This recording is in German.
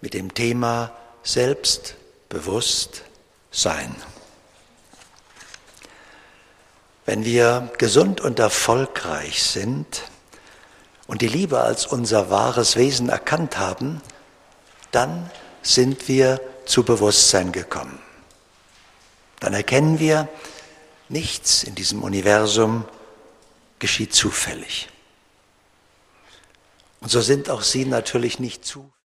mit dem Thema Selbstbewusstsein. Wenn wir gesund und erfolgreich sind und die Liebe als unser wahres Wesen erkannt haben, dann sind wir zu Bewusstsein gekommen. Dann erkennen wir, nichts in diesem Universum geschieht zufällig. Und so sind auch Sie natürlich nicht zufällig.